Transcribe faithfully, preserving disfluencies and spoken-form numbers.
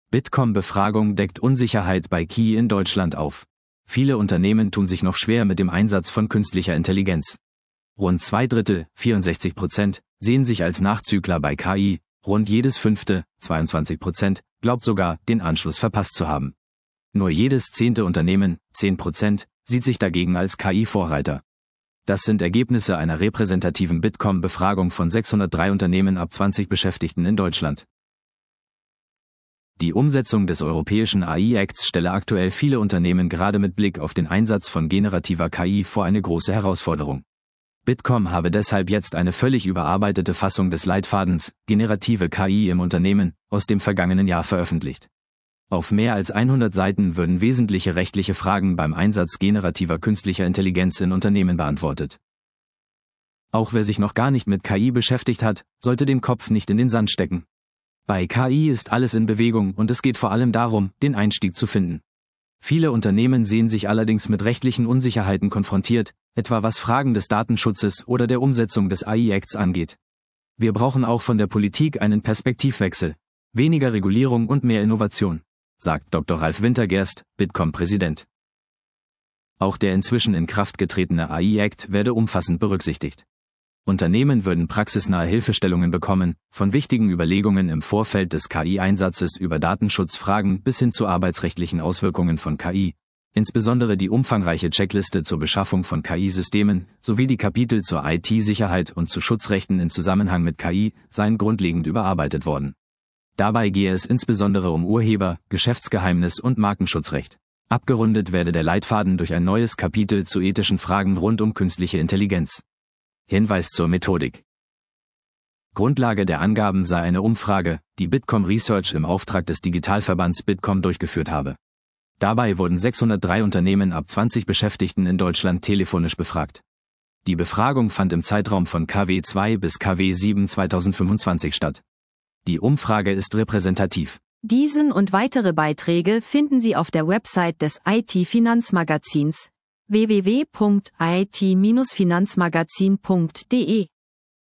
Bitkom-Befragung deckt Unsicherheit bei K I in Deutschland auf. Viele Unternehmen tun sich noch schwer mit dem Einsatz von künstlicher Intelligenz. Rund zwei Drittel, vierundsechzig Prozent, sehen sich als Nachzügler bei K I, rund jedes fünfte, zweiundzwanzig Prozent, glaubt sogar, den Anschluss verpasst zu haben. Nur jedes zehnte Unternehmen, zehn Prozent, sieht sich dagegen als K I-Vorreiter. Das sind Ergebnisse einer repräsentativen Bitkom-Befragung von sechshundertdrei Unternehmen ab zwanzig Beschäftigten in Deutschland. Die Umsetzung des Europäischen A I-Acts stelle aktuell viele Unternehmen gerade mit Blick auf den Einsatz von generativer K I vor eine große Herausforderung. Bitkom habe deshalb jetzt eine völlig überarbeitete Fassung des Leitfadens Generative K I im Unternehmen aus dem vergangenen Jahr veröffentlicht. Auf mehr als hundert Seiten würden wesentliche rechtliche Fragen beim Einsatz generativer künstlicher Intelligenz in Unternehmen beantwortet. Auch wer sich noch gar nicht mit K I beschäftigt hat, sollte den Kopf nicht in den Sand stecken. Bei K I ist alles in Bewegung und es geht vor allem darum, den Einstieg zu finden. Viele Unternehmen sehen sich allerdings mit rechtlichen Unsicherheiten konfrontiert, etwa was Fragen des Datenschutzes oder der Umsetzung des A I-Acts angeht. Wir brauchen auch von der Politik einen Perspektivwechsel, weniger Regulierung und mehr Innovation, sagt Doktor Ralf Wintergerst, Bitkom-Präsident. Auch der inzwischen in Kraft getretene A I-Act werde umfassend berücksichtigt. Unternehmen würden praxisnahe Hilfestellungen bekommen, von wichtigen Überlegungen im Vorfeld des K I-Einsatzes über Datenschutzfragen bis hin zu arbeitsrechtlichen Auswirkungen von K I, insbesondere die umfangreiche Checkliste zur Beschaffung von K I-Systemen sowie die Kapitel zur I T-Sicherheit und zu Schutzrechten in Zusammenhang mit K I seien grundlegend überarbeitet worden. Dabei gehe es insbesondere um Urheber-, Geschäftsgeheimnis- und Markenschutzrecht. Abgerundet werde der Leitfaden durch ein neues Kapitel zu ethischen Fragen rund um künstliche Intelligenz. Hinweis zur Methodik. Grundlage der Angaben sei eine Umfrage, die Bitkom Research im Auftrag des Digitalverbands Bitkom durchgeführt habe. Dabei wurden sechshundertdrei Unternehmen ab zwanzig Beschäftigten in Deutschland telefonisch befragt. Die Befragung fand im Zeitraum von K W zwei bis K W sieben zweitausendfünfundzwanzig statt. Die Umfrage ist repräsentativ. Diesen und weitere Beiträge finden Sie auf der Website des I T-Finanzmagazins w w w punkt i t Bindestrich finanzmagazin punkt d e.